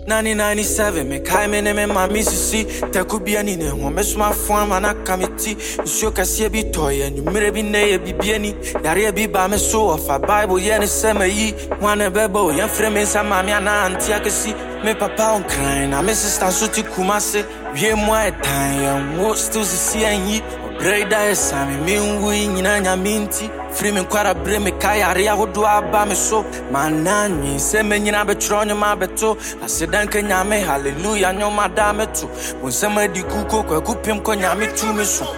1997, me kai me ne me ma misisi. Te could be any name, one mess my form and a committee. Show can see a bit toy and you may be nay be bieni. Daria be by me so of a Bible, yen summer ye. One a bebo, young frame in some mammy and auntie I can see. Me papa on crying, I miss a suti kumase. We more time, what still see and ye. Breda is Sammy, me wing in Anya Minty. Freeman quite a brim, me kaya, who do I buy me so? My nanny, send me in a betron, my beto. I said, Duncan Yame, hallelujah, no madame too. When somebody cook, cook him, conyami to me so.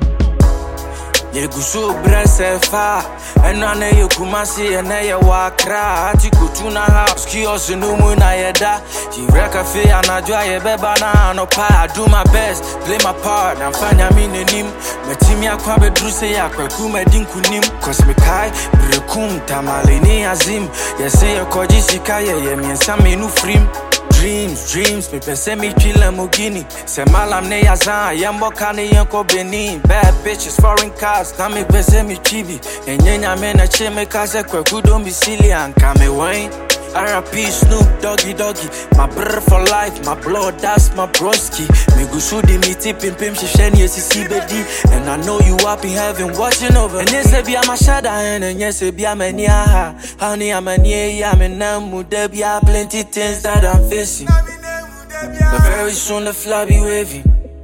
Ye go so brese fa ena na ye kumasi ena ye wakra ati kutuna house kiosk no mu na ye da ye cafe anadwo ye beba na no pa I do my best play my part na fanya mi nenim metimi akwa bedru se yakwaku madin kunim cause me kai brekum tamale ni azim ye say ye koji sika ye miensa me no frim Dreams, me pense me chilla mogini. Se malam ne yazan, yambo kane yanko Benin. Bad bitches, foreign cars, na me pense me chibi. Nyenya me na che me kaze kwe kudo mi silian. Kame Wayne, R.I.P. Snoop Doggy, my brother for life, my blood, that's my broski. Me go shoot the me tip in pim, she sheni yesi bedi. And I know you up in heaven watching over. And yes, be a mashada, and yes, be a mania. Honey, I'm a near, I'm in Namu, there be plenty things that I'm facing. But very soon the fly be wavy.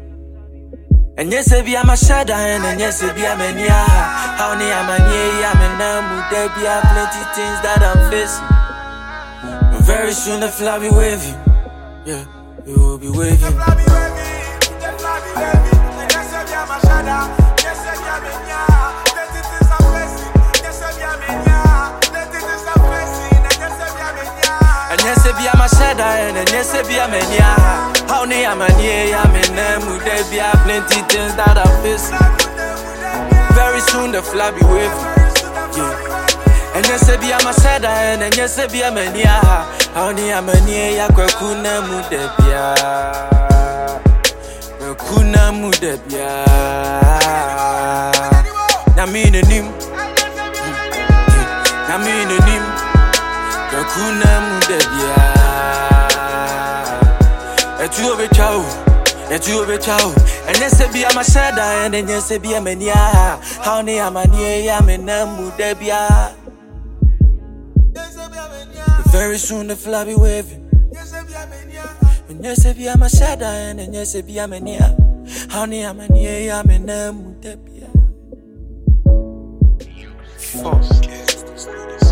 And yes, be a mashada, and yes, be a mania. Honey, I'm a near, I'm in Namu, there be plenty things that I'm facing. Very soon the fly be waving, yeah, you will be waving. The fly be waving, the fly be waving. And yes, I be a mashada, yes, I be a mania. That it is a blessing, yes, I be a mania. That it is a blessing, and yes, I be a mania. And yes, I be a mashada, and yes, I be a mania. How ne a mania, I'm in them, there be plenty things that I'm facing. Very soon the fly be waving, yeah. And yes, be a mashada, and yes, be a mania. Honey, I'm a near Yakuna Mudebia. Kuna Mudebia. Namin a nim. Namin a nim. Kuna Mudebia. Et you be chow. Et you be chow. And yes, be a mashada, and yes, be a mania. Honey, I'm a near Mudebia. Very soon the fly be waving. And yes, be a mashada, and yes, be a mania. Honey, I'm a near, I'm in a mutepia. False.